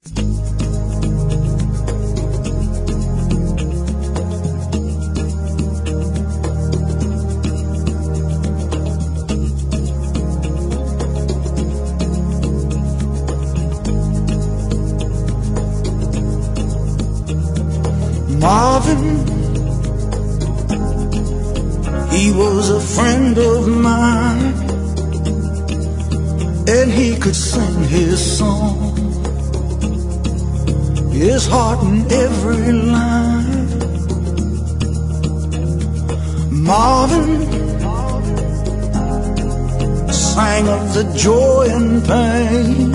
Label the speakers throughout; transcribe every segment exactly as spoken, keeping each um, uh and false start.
Speaker 1: Marvin, he was a friend of mine, and he could sing his song, his heart in every line. Marvin sang of the joy and pain.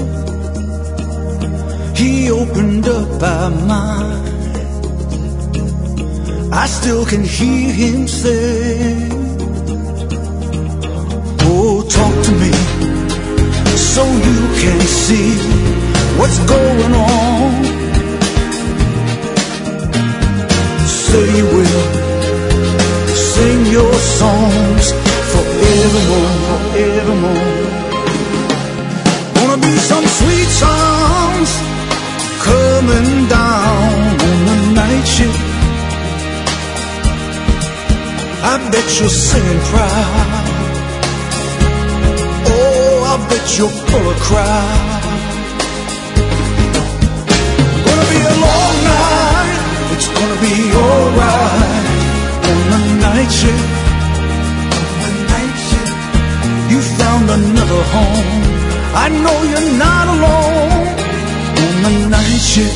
Speaker 1: He opened up our mind. I still can hear him say, oh, talk to me so you can see what's going on. Say you will sing your songs forevermore, forevermore. Gonna be some sweet songs coming down on the night shift. I bet you're singing proud. Oh, I bet you're full of crowd. Gonna be a long night. It's gonna be alright on the night shift. The night shift. You found another home. I know you're not alone on the night shift.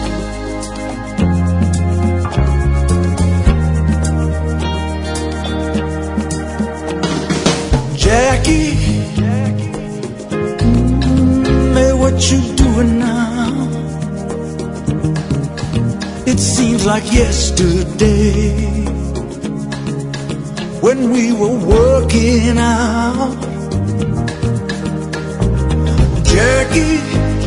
Speaker 1: Jackie, mm, hey, what you doing now? It seems like yesterday when we were working out. Jackie,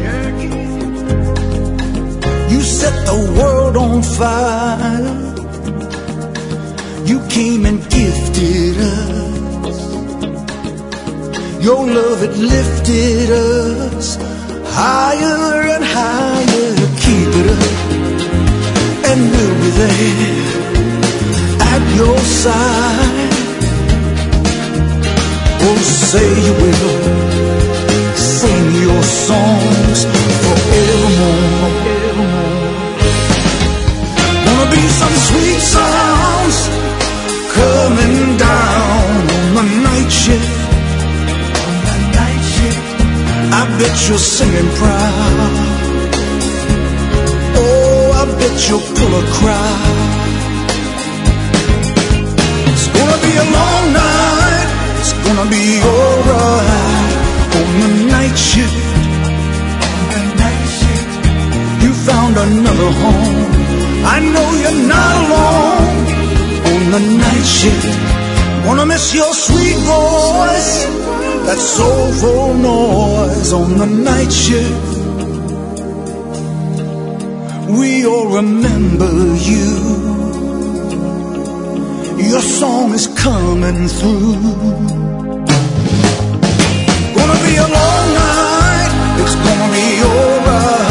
Speaker 1: you set the world on fire. You came and gifted us. Your love, it lifted us higher and higher. Keep it up, and we'll be there at your side. Oh, say you will sing your songs forevermore, forevermore. Gonna be some sweet songs coming down on the night shift. I bet you're singing proud. Oh, I bet you're full of crowd. It's gonna be a long night. It's gonna be alright on the night shift. The night shift. You found another home. I know you're not alone on the night shift. Wanna miss your sweet voice, that soulful noise on the night shift. We all remember you. Your song is coming through. Gonna be a long night. It's gonna be alright